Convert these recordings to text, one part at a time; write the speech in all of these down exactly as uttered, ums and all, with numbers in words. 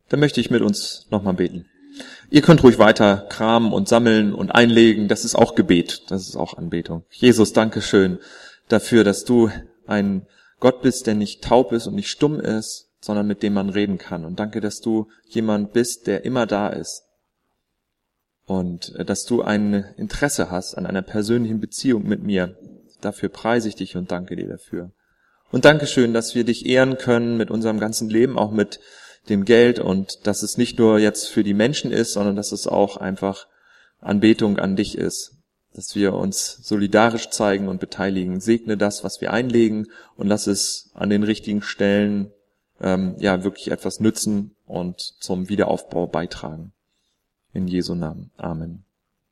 dann möchte ich mit uns nochmal beten. Ihr könnt ruhig weiter kramen und sammeln und einlegen. Das ist auch Gebet. Das ist auch Anbetung. Jesus, danke schön dafür, dass du ein Gott bist, der nicht taub ist und nicht stumm ist, sondern mit dem man reden kann. Und danke, dass du jemand bist, der immer da ist. Und dass du ein Interesse hast an einer persönlichen Beziehung mit mir. Dafür preise ich dich und danke dir dafür. Und danke schön, dass wir dich ehren können mit unserem ganzen Leben, auch mit dem Geld, und dass es nicht nur jetzt für die Menschen ist, sondern dass es auch einfach Anbetung an dich ist. Dass wir uns solidarisch zeigen und beteiligen. Segne das, was wir einlegen, und lass es an den richtigen Stellen ähm, ja wirklich etwas nützen und zum Wiederaufbau beitragen. In Jesu Namen. Amen.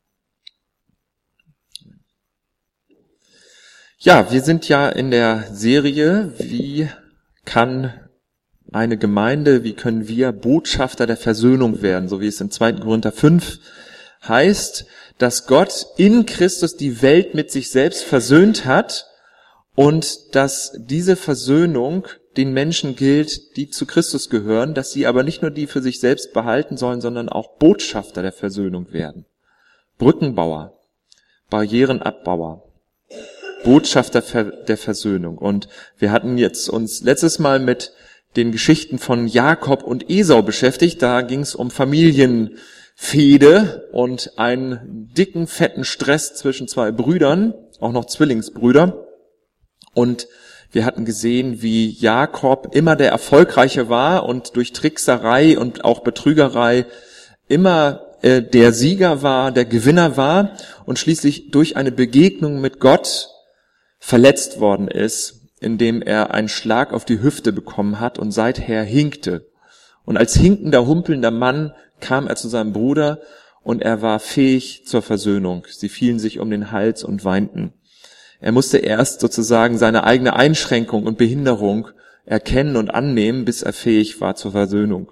Ja, wir sind ja in der Serie, wie kann eine Gemeinde, wie können wir Botschafter der Versöhnung werden, so wie es in zweiten Korinther fünf heißt, dass Gott in Christus die Welt mit sich selbst versöhnt hat und dass diese Versöhnung den Menschen gilt, die zu Christus gehören, dass sie aber nicht nur die für sich selbst behalten sollen, sondern auch Botschafter der Versöhnung werden. Brückenbauer, Barrierenabbauer, Botschafter der Versöhnung. Und wir hatten jetzt uns letztes Mal mit den Geschichten von Jakob und Esau beschäftigt. Da ging es um Familienfehde und einen dicken, fetten Stress zwischen zwei Brüdern, auch noch Zwillingsbrüder. Und wir hatten gesehen, wie Jakob immer der Erfolgreiche war und durch Trickserei und auch Betrügerei immer äh, der Sieger war, der Gewinner war und schließlich durch eine Begegnung mit Gott verletzt worden ist, indem er einen Schlag auf die Hüfte bekommen hat und seither hinkte. Und als hinkender, humpelnder Mann kam er zu seinem Bruder und er war fähig zur Versöhnung. Sie fielen sich um den Hals und weinten. Er musste erst sozusagen seine eigene Einschränkung und Behinderung erkennen und annehmen, bis er fähig war zur Versöhnung.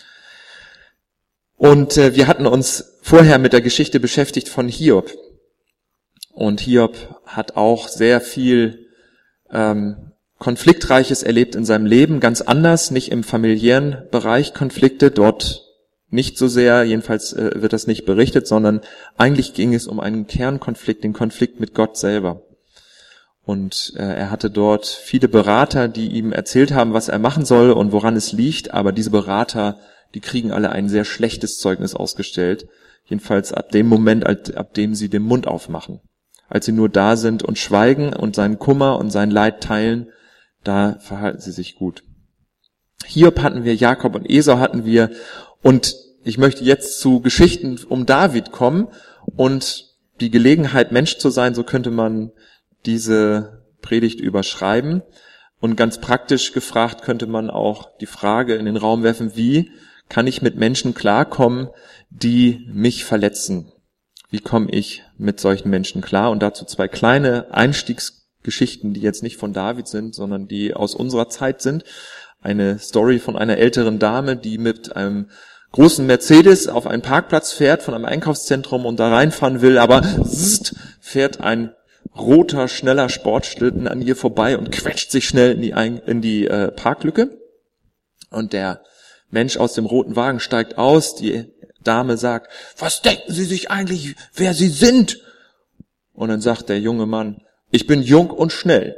Und äh, wir hatten uns vorher mit der Geschichte beschäftigt von Hiob. Und Hiob hat auch sehr viel ähm, Konfliktreiches erlebt in seinem Leben, ganz anders, nicht im familiären Bereich Konflikte, dort nicht so sehr, jedenfalls äh, wird das nicht berichtet, sondern eigentlich ging es um einen Kernkonflikt, den Konflikt mit Gott selber. Und äh, er hatte dort viele Berater, die ihm erzählt haben, was er machen soll und woran es liegt, aber diese Berater, die kriegen alle ein sehr schlechtes Zeugnis ausgestellt, jedenfalls ab dem Moment, ab dem sie den Mund aufmachen. Als sie nur da sind und schweigen und seinen Kummer und sein Leid teilen, da verhalten sie sich gut. Hiob hatten wir, Jakob und Esau hatten wir, und ich möchte jetzt zu Geschichten um David kommen und die Gelegenheit, Mensch zu sein, so könnte man diese Predigt überschreiben. Und ganz praktisch gefragt könnte man auch die Frage in den Raum werfen, wie kann ich mit Menschen klarkommen, die mich verletzen? Wie komme ich mit solchen Menschen klar? Und dazu zwei kleine Einstiegsgeschichten, die jetzt nicht von David sind, sondern die aus unserer Zeit sind. Eine Story von einer älteren Dame, die mit einem großen Mercedes auf einen Parkplatz fährt von einem Einkaufszentrum und da reinfahren will, aber zzzt, fährt ein roter, schneller Sportschlitten an ihr vorbei und quetscht sich schnell in die, Ein- in die äh, Parklücke. Und der Mensch aus dem roten Wagen steigt aus, die Dame sagt, was denken Sie sich eigentlich, wer Sie sind? Und dann sagt der junge Mann, ich bin jung und schnell.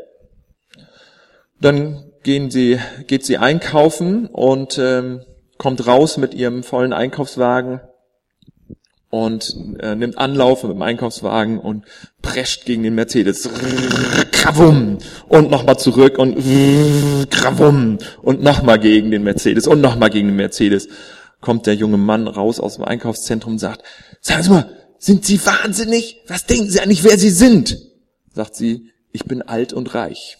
Dann gehen sie, geht sie einkaufen und ähm, kommt raus mit ihrem vollen Einkaufswagen und äh, nimmt Anlauf mit dem Einkaufswagen und prescht gegen den Mercedes. Krawum! Und nochmal zurück und krawum! Und nochmal gegen den Mercedes und nochmal gegen den Mercedes. Kommt der junge Mann raus aus dem Einkaufszentrum und sagt, sagen Sie mal, sind Sie wahnsinnig? Was denken Sie eigentlich, wer Sie sind? Sagt sie, ich bin alt und reich.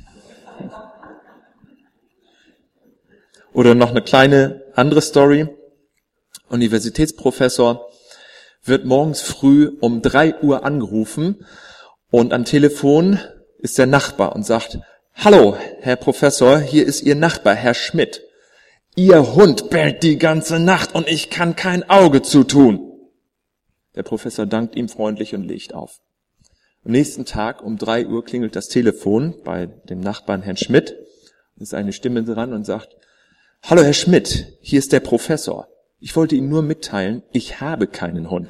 Oder noch eine kleine andere Story. Universitätsprofessor wird morgens früh um drei Uhr angerufen und am Telefon ist der Nachbar und sagt, hallo, Herr Professor, hier ist Ihr Nachbar, Herr Schmidt. Ihr Hund bellt die ganze Nacht und ich kann kein Auge zutun. Der Professor dankt ihm freundlich und legt auf. Am nächsten Tag um drei Uhr klingelt das Telefon bei dem Nachbarn Herrn Schmidt. Ist eine Stimme dran und sagt, Hallo Herr Schmidt, hier ist der Professor. Ich wollte Ihnen nur mitteilen, ich habe keinen Hund.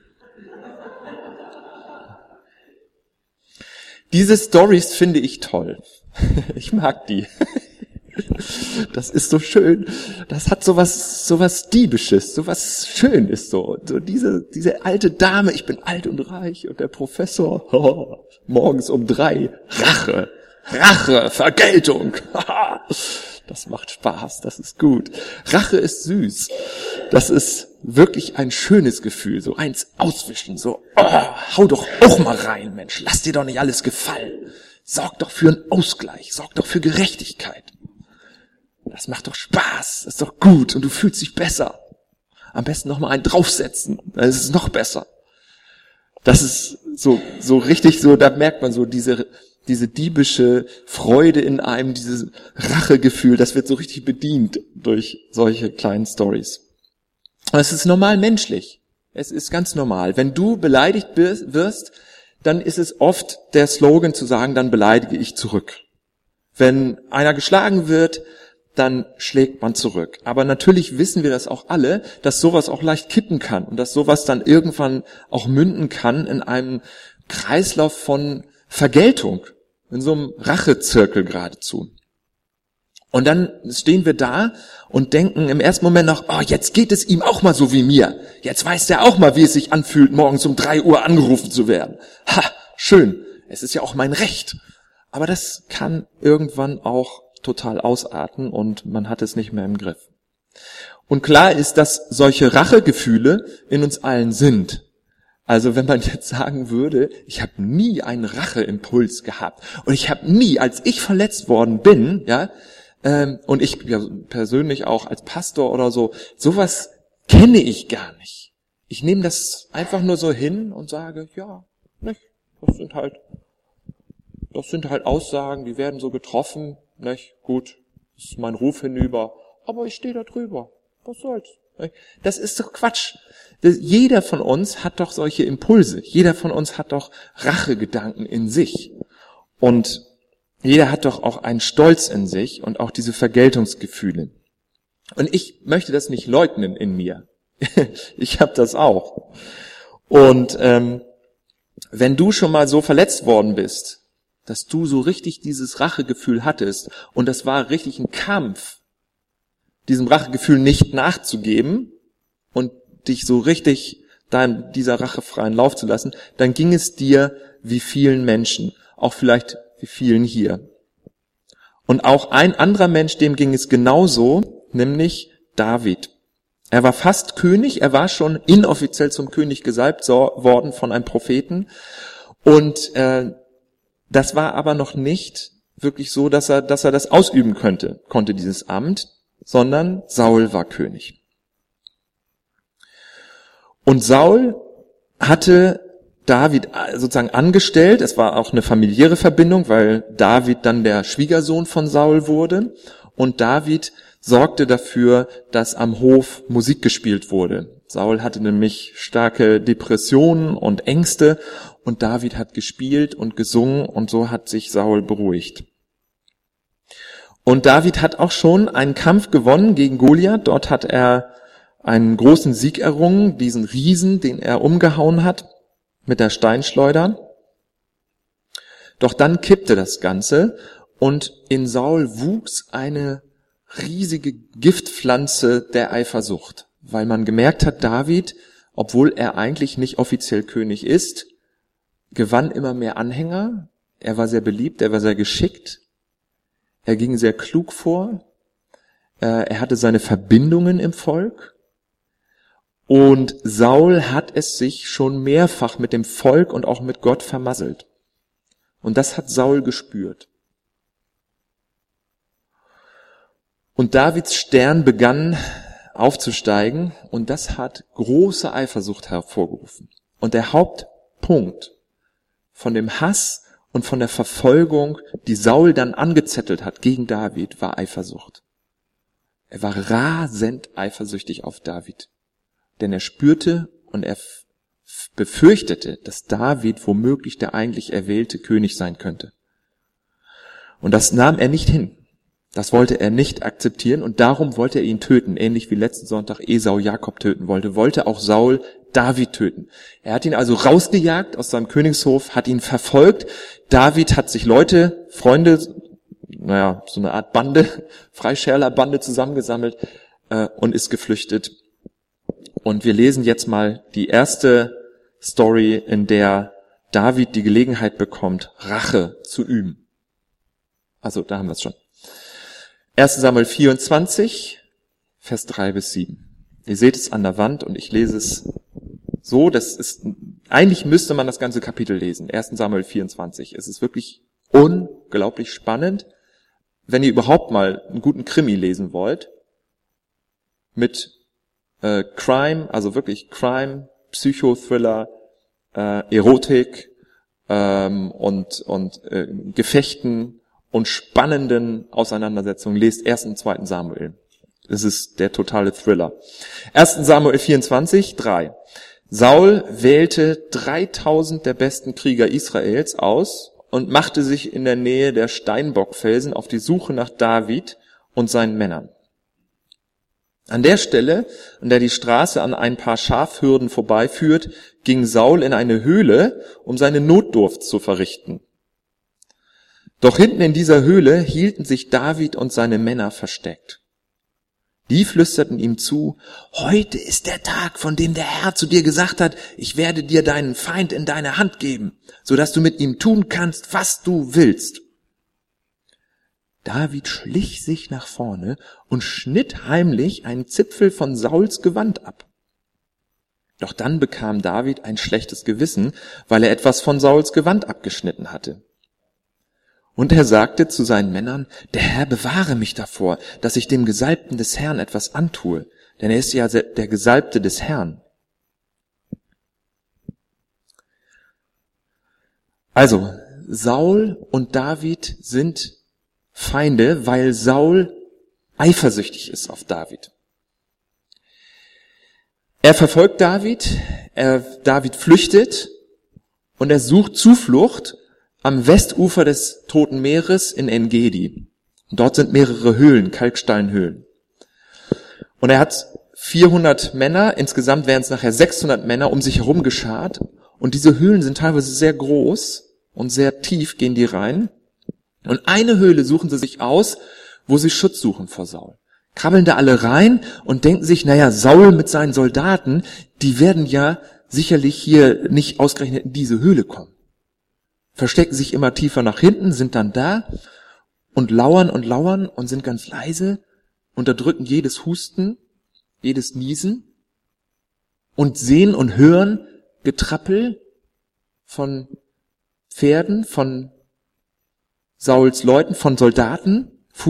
Diese Storys finde ich toll. Ich mag die. Das ist so schön. Das hat sowas, sowas Diebisches, sowas Schönes so. So diese, diese alte Dame, ich bin alt und reich und der Professor, oh, morgens um drei, Rache, Rache, Vergeltung. Das macht Spaß, das ist gut. Rache ist süß. Das ist wirklich ein schönes Gefühl, so eins auswischen, so, oh, hau doch auch mal rein, Mensch, lass dir doch nicht alles gefallen. Sorg doch für einen Ausgleich, sorg doch für Gerechtigkeit. Das macht doch Spaß, das ist doch gut und du fühlst dich besser. Am besten noch mal einen draufsetzen, dann ist es noch besser. Das ist so, so richtig so, da merkt man so diese, diese diebische Freude in einem, dieses Rachegefühl, das wird so richtig bedient durch solche kleinen Stories. Und es ist normal menschlich. Es ist ganz normal. Wenn du beleidigt wirst, dann ist es oft der Slogan zu sagen, dann beleidige ich zurück. Wenn einer geschlagen wird, dann schlägt man zurück. Aber natürlich wissen wir das auch alle, dass sowas auch leicht kippen kann und dass sowas dann irgendwann auch münden kann in einem Kreislauf von Vergeltung, in so einem Rachezirkel geradezu. Und dann stehen wir da und denken im ersten Moment noch, oh, jetzt geht es ihm auch mal so wie mir. Jetzt weiß der auch mal, wie es sich anfühlt, morgens um drei Uhr angerufen zu werden. Ha, schön, es ist ja auch mein Recht. Aber das kann irgendwann auch total ausarten und man hat es nicht mehr im Griff. Und klar ist, dass solche Rachegefühle in uns allen sind. Also wenn man jetzt sagen würde, ich habe nie einen Racheimpuls gehabt und ich habe nie, als ich verletzt worden bin, ja, ähm, und ich ja, persönlich auch als Pastor oder so, sowas kenne ich gar nicht. Ich nehme das einfach nur so hin und sage, ja, nicht, das sind halt, das sind halt Aussagen, die werden so getroffen, nicht, gut, das ist mein Ruf hinüber, aber ich stehe da drüber, was soll's. Nicht? Das ist doch Quatsch. Das, jeder von uns hat doch solche Impulse, jeder von uns hat doch Rachegedanken in sich und jeder hat doch auch einen Stolz in sich und auch diese Vergeltungsgefühle. Und ich möchte das nicht leugnen in mir. Ich habe das auch. Und ähm, wenn du schon mal so verletzt worden bist, dass du so richtig dieses Rachegefühl hattest und das war richtig ein Kampf, diesem Rachegefühl nicht nachzugeben und dich so richtig da in dieser Rache freien Lauf zu lassen, dann ging es dir wie vielen Menschen, auch vielleicht wie vielen hier. Und auch ein anderer Mensch, dem ging es genauso, nämlich David. Er war fast König, er war schon inoffiziell zum König gesalbt worden von einem Propheten und äh, das war aber noch nicht wirklich so, dass er, dass er das ausüben könnte, konnte dieses Amt, sondern Saul war König. Und Saul hatte David sozusagen angestellt, es war auch eine familiäre Verbindung, weil David dann der Schwiegersohn von Saul wurde und David sorgte dafür, dass am Hof Musik gespielt wurde. Saul hatte nämlich starke Depressionen und Ängste und David hat gespielt und gesungen und so hat sich Saul beruhigt. Und David hat auch schon einen Kampf gewonnen gegen Goliath, dort hat er einen großen Sieg errungen, diesen Riesen, den er umgehauen hat mit der Steinschleuder. Doch dann kippte das Ganze und in Saul wuchs eine riesige Giftpflanze der Eifersucht, weil man gemerkt hat, David, obwohl er eigentlich nicht offiziell König ist, gewann immer mehr Anhänger, er war sehr beliebt, er war sehr geschickt, er ging sehr klug vor, er hatte seine Verbindungen im Volk und Saul hat es sich schon mehrfach mit dem Volk und auch mit Gott vermasselt. Und das hat Saul gespürt. Und Davids Stern begann aufzusteigen und das hat große Eifersucht hervorgerufen. Und der Hauptpunkt von dem Hass und von der Verfolgung, die Saul dann angezettelt hat gegen David, war Eifersucht. Er war rasend eifersüchtig auf David, denn er spürte und er befürchtete, dass David womöglich der eigentlich erwählte König sein könnte. Und das nahm er nicht hin. Das wollte er nicht akzeptieren und darum wollte er ihn töten, ähnlich wie letzten Sonntag Esau Jakob töten wollte, wollte auch Saul David töten. Er hat ihn also rausgejagt aus seinem Königshof, hat ihn verfolgt. David hat sich Leute, Freunde, naja, so eine Art Bande, Freischärlerbande zusammengesammelt äh, und ist geflüchtet. Und wir lesen jetzt mal die erste Story, in der David die Gelegenheit bekommt, Rache zu üben. Also, da haben wir es schon. erster Samuel vierundzwanzig, Vers drei bis sieben. Ihr seht es an der Wand und ich lese es so, das ist, eigentlich müsste man das ganze Kapitel lesen. erster Samuel vierundzwanzig. Es ist wirklich unglaublich spannend. Wenn ihr überhaupt mal einen guten Krimi lesen wollt, mit äh, Crime, also wirklich Crime, Psychothriller, äh, Erotik ähm, und, und äh, Gefechten und spannenden Auseinandersetzungen, lest ersten und zweiten Samuel. Das ist der totale Thriller. erster Samuel vierundzwanzig, drei. Saul wählte dreitausend der besten Krieger Israels aus und machte sich in der Nähe der Steinbockfelsen auf die Suche nach David und seinen Männern. An der Stelle, an der die Straße an ein paar Schafhürden vorbeiführt, ging Saul in eine Höhle, um seine Notdurft zu verrichten. Doch hinten in dieser Höhle hielten sich David und seine Männer versteckt. Die flüsterten ihm zu: Heute ist der Tag, von dem der Herr zu dir gesagt hat, ich werde dir deinen Feind in deine Hand geben, so dass du mit ihm tun kannst, was du willst. David schlich sich nach vorne und schnitt heimlich einen Zipfel von Sauls Gewand ab. Doch dann bekam David ein schlechtes Gewissen, weil er etwas von Sauls Gewand abgeschnitten hatte. Und er sagte zu seinen Männern: Der Herr bewahre mich davor, dass ich dem Gesalbten des Herrn etwas antue, denn er ist ja der Gesalbte des Herrn. Also, Saul und David sind Feinde, weil Saul eifersüchtig ist auf David. Er verfolgt David, er, David flüchtet und er sucht Zuflucht am Westufer des Toten Meeres in En-Gedi. Und dort sind mehrere Höhlen, Kalksteinhöhlen. Und er hat vierhundert Männer, insgesamt wären es nachher sechshundert Männer, um sich herum geschart. Und diese Höhlen sind teilweise sehr groß und sehr tief gehen die rein. Und eine Höhle suchen sie sich aus, wo sie Schutz suchen vor Saul. Krabbeln da alle rein und denken sich, naja, Saul mit seinen Soldaten, die werden ja sicherlich hier nicht ausgerechnet in diese Höhle kommen. Verstecken sich immer tiefer nach hinten, sind dann da und lauern und lauern und sind ganz leise, unterdrücken jedes Husten, jedes Niesen und sehen und hören Getrappel von Pferden, von Sauls Leuten, von Soldaten,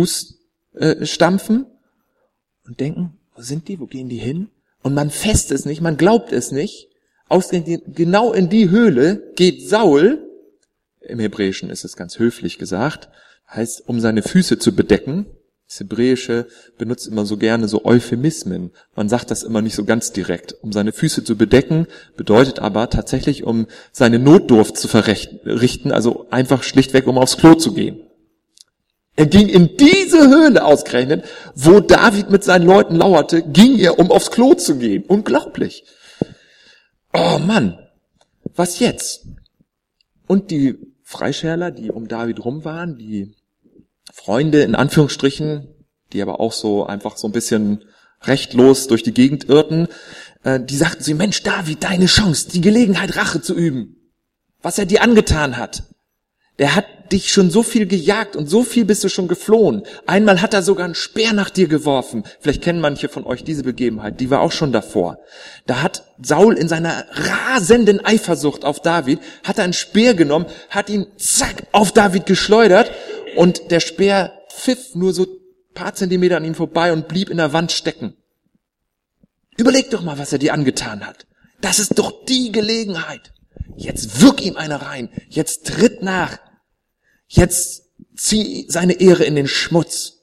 Fußstampfen und denken, wo sind die, wo gehen die hin? Und man fässt es nicht, man glaubt es nicht. Ausgerechnet genau in die Höhle geht Saul. Im Hebräischen ist es ganz höflich gesagt, heißt, um seine Füße zu bedecken. Das Hebräische benutzt immer so gerne so Euphemismen. Man sagt das immer nicht so ganz direkt. Um seine Füße zu bedecken, bedeutet aber tatsächlich, um seine Notdurft zu verrichten, also einfach schlichtweg, um aufs Klo zu gehen. Er ging in diese Höhle ausgerechnet, wo David mit seinen Leuten lauerte, ging er, um aufs Klo zu gehen. Unglaublich. Oh Mann, was jetzt? Und die Freischärler, die um David rum waren, die Freunde in Anführungsstrichen, die aber auch so einfach so ein bisschen rechtlos durch die Gegend irrten, äh, die sagten sie: Mensch, David, deine Chance, die Gelegenheit, Rache zu üben, was er dir angetan hat. Der hat dich schon so viel gejagt und so viel bist du schon geflohen. Einmal hat er sogar einen Speer nach dir geworfen. Vielleicht kennen manche von euch diese Begebenheit, die war auch schon davor. Da hat Saul in seiner rasenden Eifersucht auf David, hat er einen Speer genommen, hat ihn zack auf David geschleudert und der Speer pfiff nur so ein paar Zentimeter an ihm vorbei und blieb in der Wand stecken. Überleg doch mal, was er dir angetan hat. Das ist doch die Gelegenheit. Jetzt wirk ihm eine rein. Jetzt tritt nach. Jetzt zieh seine Ehre in den Schmutz.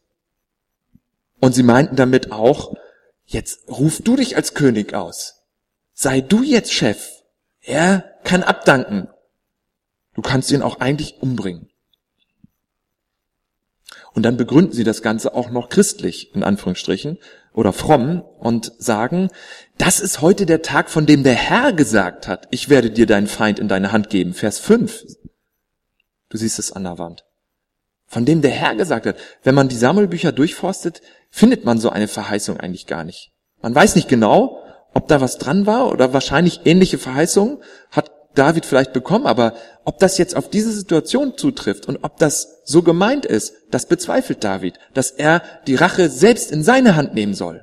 Und sie meinten damit auch, jetzt ruf du dich als König aus. Sei du jetzt Chef. Er kann abdanken. Du kannst ihn auch eigentlich umbringen. Und dann begründen sie das Ganze auch noch christlich, in Anführungsstrichen, oder fromm, und sagen, das ist heute der Tag, von dem der Herr gesagt hat, ich werde dir deinen Feind in deine Hand geben. Vers fünf. Du siehst es an der Wand. Von dem der Herr gesagt hat. Wenn man die Samuelbücher durchforstet, findet man so eine Verheißung eigentlich gar nicht. Man weiß nicht genau, ob da was dran war, oder wahrscheinlich ähnliche Verheißungen hat David vielleicht bekommen, aber ob das jetzt auf diese Situation zutrifft und ob das so gemeint ist, das bezweifelt David, dass er die Rache selbst in seine Hand nehmen soll.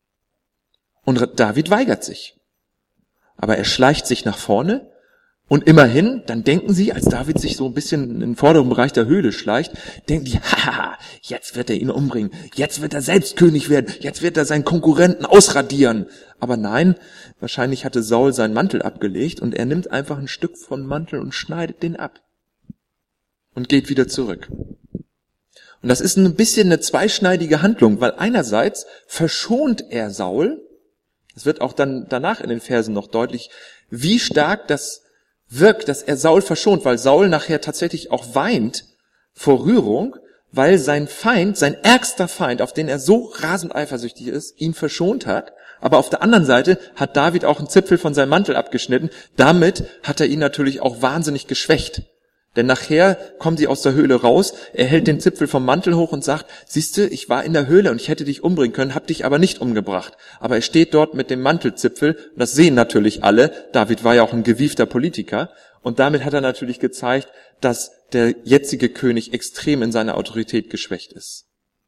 Und David weigert sich. Aber er schleicht sich nach vorne und immerhin, dann denken sie, als David sich so ein bisschen in den vorderen Bereich der Höhle schleicht, denken die, haha, jetzt wird er ihn umbringen, jetzt wird er selbst König werden, jetzt wird er seinen Konkurrenten ausradieren. Aber nein, wahrscheinlich hatte Saul seinen Mantel abgelegt und er nimmt einfach ein Stück vom Mantel und schneidet den ab und geht wieder zurück. Und das ist ein bisschen eine zweischneidige Handlung, weil einerseits verschont er Saul, es wird auch dann danach in den Versen noch deutlich, wie stark das wirkt, dass er Saul verschont, weil Saul nachher tatsächlich auch weint vor Rührung, weil sein Feind, sein ärgster Feind, auf den er so rasend eifersüchtig ist, ihn verschont hat. Aber auf der anderen Seite hat David auch einen Zipfel von seinem Mantel abgeschnitten. Damit hat er ihn natürlich auch wahnsinnig geschwächt. Denn nachher kommen sie aus der Höhle raus, er hält den Zipfel vom Mantel hoch und sagt, siehste, ich war in der Höhle und ich hätte dich umbringen können, hab dich aber nicht umgebracht. Aber er steht dort mit dem Mantelzipfel, und das sehen natürlich alle, David war ja auch ein gewiefter Politiker, und damit hat er natürlich gezeigt, dass der jetzige König extrem in seiner Autorität geschwächt ist.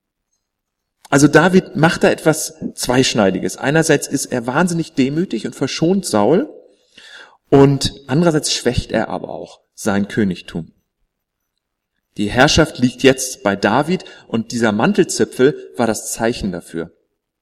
Also David macht da etwas Zweischneidiges. Einerseits ist er wahnsinnig demütig und verschont Saul, und andererseits schwächt er aber auch sein Königtum. Die Herrschaft liegt jetzt bei David und dieser Mantelzipfel war das Zeichen dafür.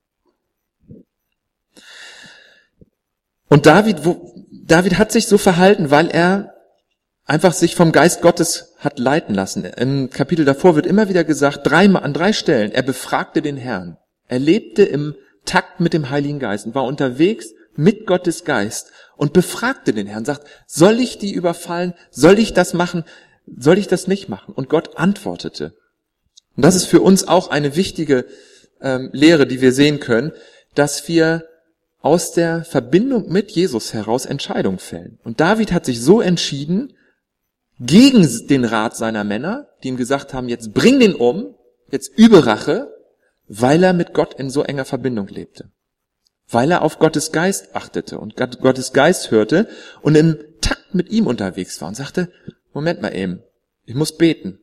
Und David, wo, David hat sich so verhalten, weil er einfach sich vom Geist Gottes hat leiten lassen. Im Kapitel davor wird immer wieder gesagt, dreimal, an drei Stellen, er befragte den Herrn. Er lebte im Takt mit dem Heiligen Geist und war unterwegs mit Gottes Geist und befragte den Herrn, sagt, soll ich die überfallen? Soll ich das machen? Soll ich das nicht machen? Und Gott antwortete. Und das ist für uns auch eine wichtige ähm, Lehre, die wir sehen können, dass wir aus der Verbindung mit Jesus heraus Entscheidungen fällen. Und David hat sich so entschieden, gegen den Rat seiner Männer, die ihm gesagt haben, jetzt bring den um, jetzt übe Rache, weil er mit Gott in so enger Verbindung lebte. Weil er auf Gottes Geist achtete und Gottes Geist hörte und im Takt mit ihm unterwegs war und sagte, Moment mal eben, ich muss beten.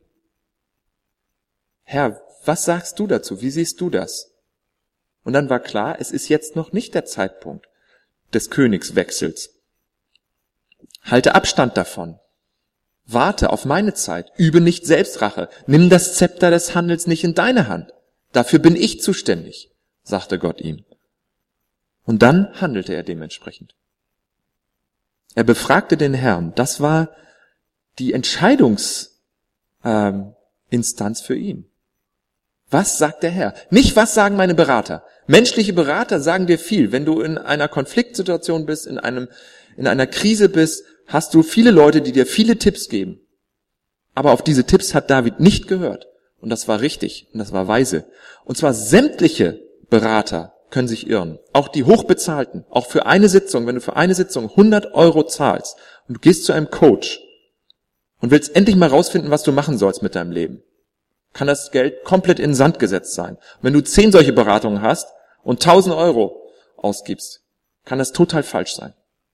Herr, was sagst du dazu? Wie siehst du das? Und dann war klar, es ist jetzt noch nicht der Zeitpunkt des Königswechsels. Halte Abstand davon. Warte auf meine Zeit. Übe nicht Selbstrache. Nimm das Zepter des Handels nicht in deine Hand. Dafür bin ich zuständig, sagte Gott ihm. Und dann handelte er dementsprechend. Er befragte den Herrn. Das war die Entscheidungsinstanz für ihn. Was sagt der Herr? Nicht, was sagen meine Berater. Menschliche Berater sagen dir viel. Wenn du in einer Konfliktsituation bist, in einem, in einer Krise bist, hast du viele Leute, die dir viele Tipps geben. Aber auf diese Tipps hat David nicht gehört. Und das war richtig und das war weise. Und zwar sämtliche Berater können sich irren. Auch die Hochbezahlten. Auch für eine Sitzung, wenn du für eine Sitzung hundert Euro zahlst und du gehst zu einem Coach und willst endlich mal rausfinden, was du machen sollst mit deinem Leben, kann das Geld komplett in den Sand gesetzt sein. Und wenn du zehn solche Beratungen hast und tausend Euro ausgibst, kann das total falsch sein.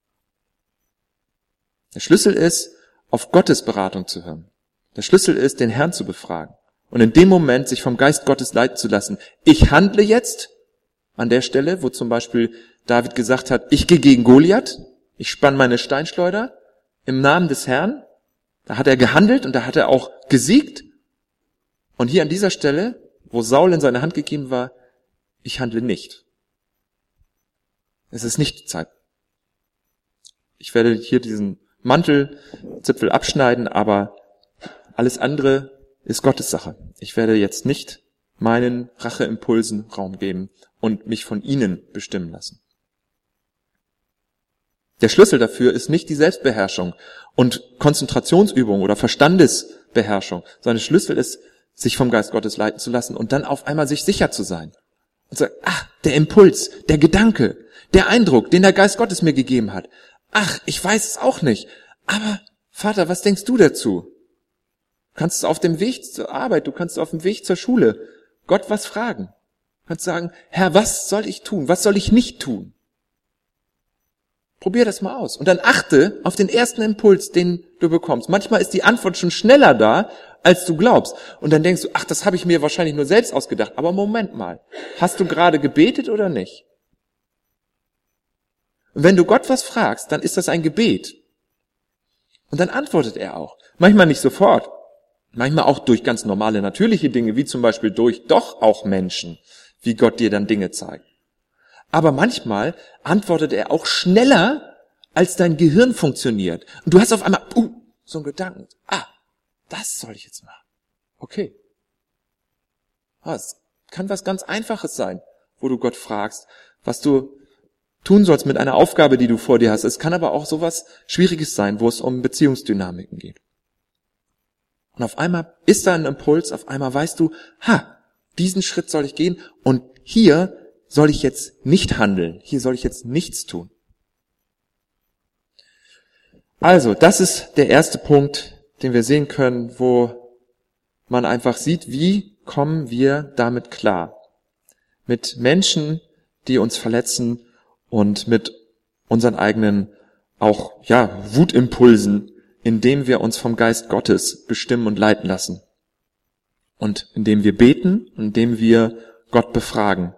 Der Schlüssel ist, auf Gottes Beratung zu hören. Der Schlüssel ist, den Herrn zu befragen. Und in dem Moment sich vom Geist Gottes leiten zu lassen. Ich handle jetzt an der Stelle, wo zum Beispiel David gesagt hat, ich gehe gegen Goliath, ich spann meine Steinschleuder im Namen des Herrn. Da hat er gehandelt und da hat er auch gesiegt. Und hier an dieser Stelle, wo Saul in seine Hand gegeben war, ich handle nicht. Es ist nicht die Zeit. Ich werde hier diesen Mantelzipfel abschneiden, aber alles andere ist Gottes Sache. Ich werde jetzt nicht meinen Racheimpulsen Raum geben und mich von ihnen bestimmen lassen. Der Schlüssel dafür ist nicht die Selbstbeherrschung und Konzentrationsübung oder Verstandesbeherrschung, sondern der Schlüssel ist sich vom Geist Gottes leiten zu lassen und dann auf einmal sich sicher zu sein. Und sagen, ach, der Impuls, der Gedanke, der Eindruck, den der Geist Gottes mir gegeben hat. Ach, ich weiß es auch nicht. Aber, Vater, was denkst du dazu? Du kannst es auf dem Weg zur Arbeit, du kannst auf dem Weg zur Schule Gott was fragen. Du kannst sagen, Herr, was soll ich tun? Was soll ich nicht tun? Probier das mal aus. Und dann achte auf den ersten Impuls, den du bekommst. Manchmal ist die Antwort schon schneller da, als du glaubst. Und dann denkst du, ach, das habe ich mir wahrscheinlich nur selbst ausgedacht. Aber Moment mal, hast du gerade gebetet oder nicht? Und wenn du Gott was fragst, dann ist das ein Gebet. Und dann antwortet er auch. Manchmal nicht sofort. Manchmal auch durch ganz normale, natürliche Dinge, wie zum Beispiel durch doch auch Menschen, wie Gott dir dann Dinge zeigt. Aber manchmal antwortet er auch schneller, als dein Gehirn funktioniert. Und du hast auf einmal uh, so einen Gedanken. Ah, das soll ich jetzt machen. Okay. Ah, es kann was ganz Einfaches sein, wo du Gott fragst, was du tun sollst mit einer Aufgabe, die du vor dir hast. Es kann aber auch sowas Schwieriges sein, wo es um Beziehungsdynamiken geht. Und auf einmal ist da ein Impuls, auf einmal weißt du, ha, diesen Schritt soll ich gehen und hier soll ich jetzt nicht handeln, hier soll ich jetzt nichts tun. Also, das ist der erste Punkt, den wir sehen können, wo man einfach sieht, wie kommen wir damit klar. Mit Menschen, die uns verletzen und mit unseren eigenen auch, ja, Wutimpulsen, indem wir uns vom Geist Gottes bestimmen und leiten lassen. Und indem wir beten, indem wir Gott befragen.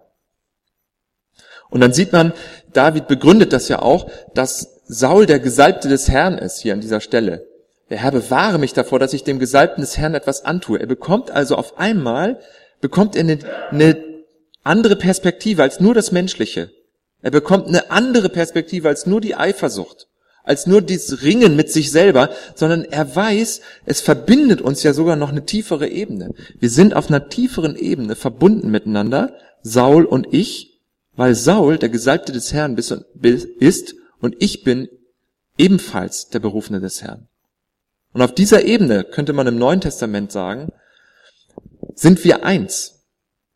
Und dann sieht man, David begründet das ja auch, dass Saul der Gesalbte des Herrn ist, hier an dieser Stelle. Der Herr bewahre mich davor, dass ich dem Gesalbten des Herrn etwas antue. Er bekommt also auf einmal, bekommt er eine, eine andere Perspektive als nur das Menschliche. Er bekommt eine andere Perspektive als nur die Eifersucht, als nur dieses Ringen mit sich selber, sondern er weiß, es verbindet uns ja sogar noch eine tiefere Ebene. Wir sind auf einer tieferen Ebene verbunden miteinander, Saul und ich, weil Saul der Gesalbte des Herrn ist und ich bin ebenfalls der Berufene des Herrn. Und auf dieser Ebene, könnte man im Neuen Testament sagen, sind wir eins.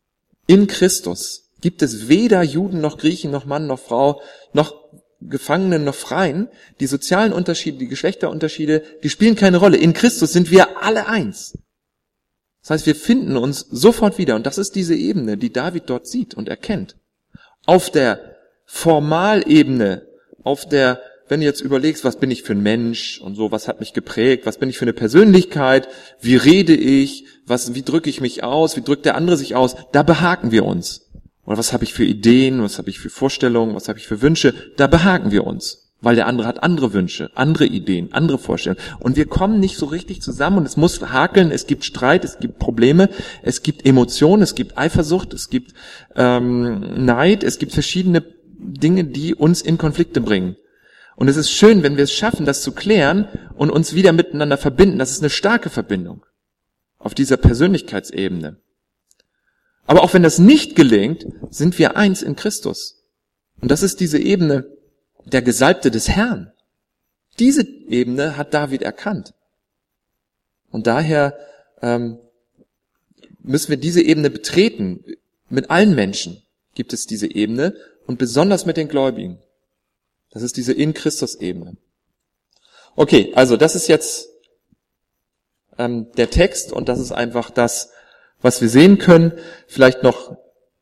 In Christus gibt es weder Juden noch Griechen noch Mann noch Frau noch Gefangenen noch Freien. Die sozialen Unterschiede, die Geschlechterunterschiede, die spielen keine Rolle. In Christus sind wir alle eins. Das heißt, wir finden uns sofort wieder. Und das ist diese Ebene, die David dort sieht und erkennt. Auf der Formalebene, auf der, wenn du jetzt überlegst, was bin ich für ein Mensch und so, was hat mich geprägt, was bin ich für eine Persönlichkeit, wie rede ich, was, wie drücke ich mich aus, wie drückt der andere sich aus, da behaken wir uns. Oder was habe ich für Ideen, was habe ich für Vorstellungen, was habe ich für Wünsche, da behaken wir uns. Weil der andere hat andere Wünsche, andere Ideen, andere Vorstellungen. Und wir kommen nicht so richtig zusammen und es muss hakeln, es gibt Streit, es gibt Probleme, es gibt Emotionen, es gibt Eifersucht, es gibt ähm, Neid, es gibt verschiedene Dinge, die uns in Konflikte bringen. Und es ist schön, wenn wir es schaffen, das zu klären und uns wieder miteinander verbinden. Das ist eine starke Verbindung auf dieser Persönlichkeitsebene. Aber auch wenn das nicht gelingt, sind wir eins in Christus. Und das ist diese Ebene, der Gesalbte des Herrn. Diese Ebene hat David erkannt. Und daher ähm, müssen wir diese Ebene betreten. Mit allen Menschen gibt es diese Ebene und besonders mit den Gläubigen. Das ist diese In-Christus-Ebene. Okay, also das ist jetzt ähm, der Text und das ist einfach das, was wir sehen können. Vielleicht noch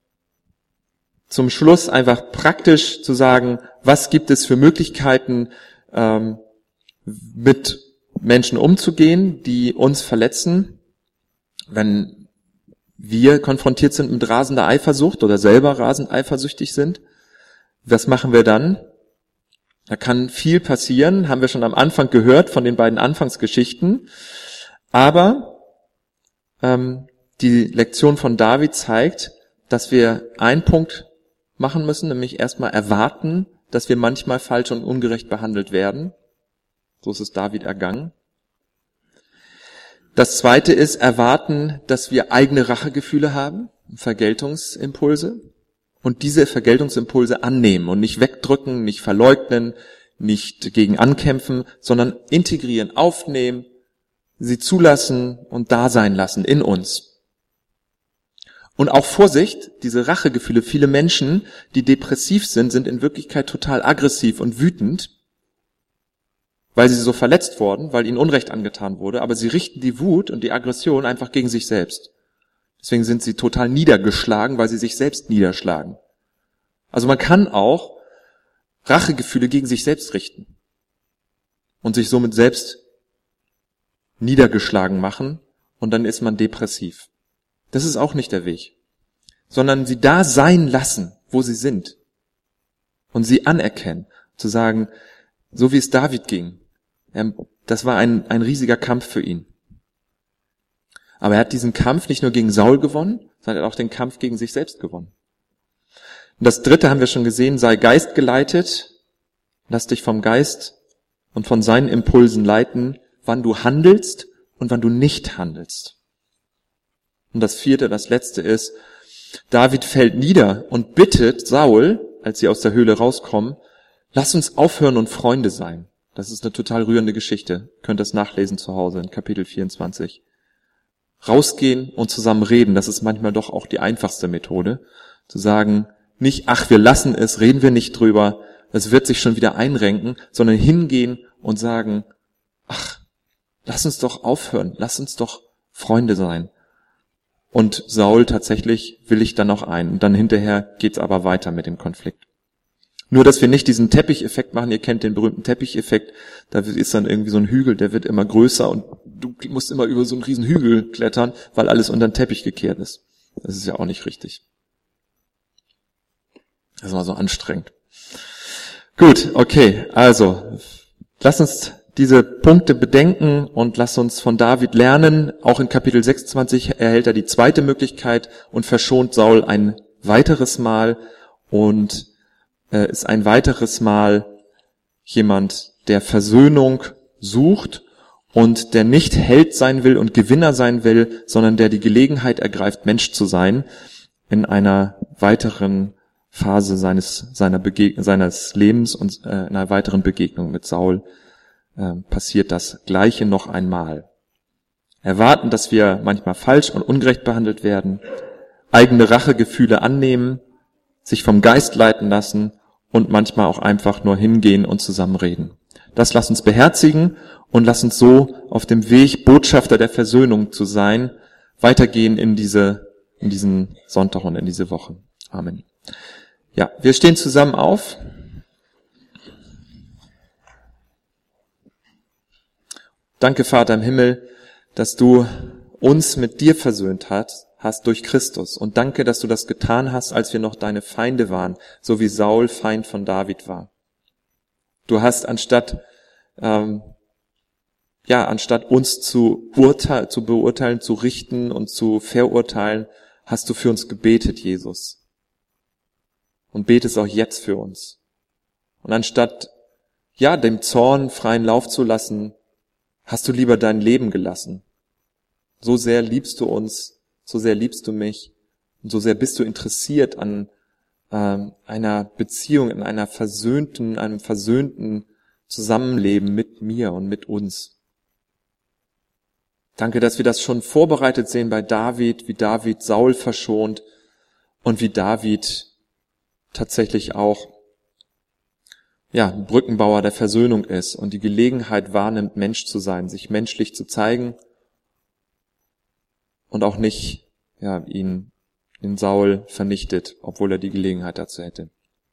zum Schluss einfach praktisch zu sagen, was gibt es für Möglichkeiten, ähm, mit Menschen umzugehen, die uns verletzen, wenn wir konfrontiert sind mit rasender Eifersucht oder selber rasend eifersüchtig sind. Was machen wir dann? Da kann viel passieren, haben wir schon am Anfang gehört von den beiden Anfangsgeschichten. Aber ähm, die Lektion von David zeigt, dass wir einen Punkt machen müssen, nämlich erstmal erwarten, dass wir manchmal falsch und ungerecht behandelt werden. So ist es David ergangen. Das zweite ist erwarten, dass wir eigene Rachegefühle haben, Vergeltungsimpulse, und diese Vergeltungsimpulse annehmen und nicht wegdrücken, nicht verleugnen, nicht gegen ankämpfen, sondern integrieren, aufnehmen sie zulassen und da sein lassen in uns. Und auch Vorsicht, diese Rachegefühle, viele Menschen, die depressiv sind, sind in Wirklichkeit total aggressiv und wütend, weil sie so verletzt wurden, weil ihnen Unrecht angetan wurde, aber sie richten die Wut und die Aggression einfach gegen sich selbst. Deswegen sind sie total niedergeschlagen, weil sie sich selbst niederschlagen. Also man kann auch Rachegefühle gegen sich selbst richten und sich somit selbst niedergeschlagen machen und dann ist man depressiv. Das ist auch nicht der Weg, sondern sie da sein lassen, wo sie sind und sie anerkennen, zu sagen, so wie es David ging. Das war ein, ein riesiger Kampf für ihn. Aber er hat diesen Kampf nicht nur gegen Saul gewonnen, sondern er hat auch den Kampf gegen sich selbst gewonnen. Und das dritte haben wir schon gesehen, sei geistgeleitet, lass dich vom Geist und von seinen Impulsen leiten, wann du handelst und wann du nicht handelst. Und das vierte, das letzte ist, David fällt nieder und bittet Saul, als sie aus der Höhle rauskommen, lass uns aufhören und Freunde sein. Das ist eine total rührende Geschichte. Ihr könnt das nachlesen zu Hause in Kapitel vierundzwanzig. Rausgehen und zusammen reden, das ist manchmal doch auch die einfachste Methode. Zu sagen, nicht, ach, wir lassen es, reden wir nicht drüber, es wird sich schon wieder einrenken, sondern hingehen und sagen, ach, lass uns doch aufhören, lass uns doch Freunde sein. Und Saul tatsächlich willigt dann auch ein. Und dann hinterher geht's aber weiter mit dem Konflikt. Nur, dass wir nicht diesen Teppicheffekt machen, ihr kennt den berühmten Teppicheffekt, da ist dann irgendwie so ein Hügel, der wird immer größer und du musst immer über so einen riesen Hügel klettern, weil alles unter den Teppich gekehrt ist. Das ist ja auch nicht richtig. Das war so anstrengend. Gut, okay, also, lass uns diese Punkte bedenken und lass uns von David lernen. Auch in Kapitel sechsundzwanzig erhält er die zweite Möglichkeit und verschont Saul ein weiteres Mal und äh, ist ein weiteres Mal jemand, der Versöhnung sucht und der nicht Held sein will und Gewinner sein will, sondern der die Gelegenheit ergreift, Mensch zu sein in einer weiteren Phase seines seiner Begeg- seines Lebens und äh, in einer weiteren Begegnung mit Saul äh, passiert das Gleiche noch einmal. Erwarten, dass wir manchmal falsch und ungerecht behandelt werden, eigene Rachegefühle annehmen, sich vom Geist leiten lassen und manchmal auch einfach nur hingehen und zusammenreden. Das lass uns beherzigen und lass uns so auf dem Weg, Botschafter der Versöhnung zu sein, weitergehen in diese in diesen Sonntag und in diese Woche. Amen. Ja, wir stehen zusammen auf. Danke, Vater im Himmel, dass du uns mit dir versöhnt hast, hast durch Christus. Und danke, dass du das getan hast, als wir noch deine Feinde waren, so wie Saul Feind von David war. Du hast anstatt, ähm, ja, anstatt uns zu, urteil, zu beurteilen, zu richten und zu verurteilen, hast du für uns gebetet, Jesus. Und betest auch jetzt für uns. Und anstatt, ja, dem Zorn freien Lauf zu lassen, hast du lieber dein Leben gelassen. So sehr liebst du uns, so sehr liebst du mich und so sehr bist du interessiert an ähm, einer Beziehung, in einer versöhnten, einem versöhnten Zusammenleben mit mir und mit uns. Danke, dass wir das schon vorbereitet sehen bei David, wie David Saul verschont und wie David tatsächlich auch ja, Brückenbauer der Versöhnung ist und die Gelegenheit wahrnimmt, Mensch zu sein, sich menschlich zu zeigen und auch nicht ja, ihn in Saul vernichtet, obwohl er die Gelegenheit dazu hätte.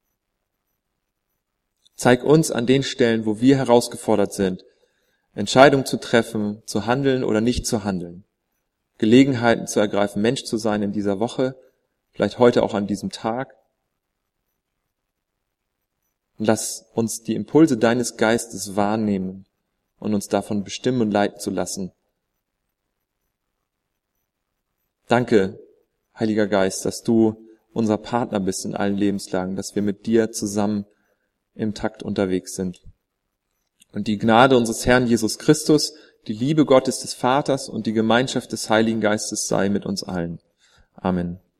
Zeig uns an den Stellen, wo wir herausgefordert sind, Entscheidungen zu treffen, zu handeln oder nicht zu handeln, Gelegenheiten zu ergreifen, Mensch zu sein in dieser Woche, vielleicht heute auch an diesem Tag. Und lass uns die Impulse deines Geistes wahrnehmen und uns davon bestimmen und leiten zu lassen. Danke, Heiliger Geist, dass du unser Partner bist in allen Lebenslagen, dass wir mit dir zusammen im Takt unterwegs sind. Und die Gnade unseres Herrn Jesus Christus, die Liebe Gottes des Vaters und die Gemeinschaft des Heiligen Geistes sei mit uns allen. Amen.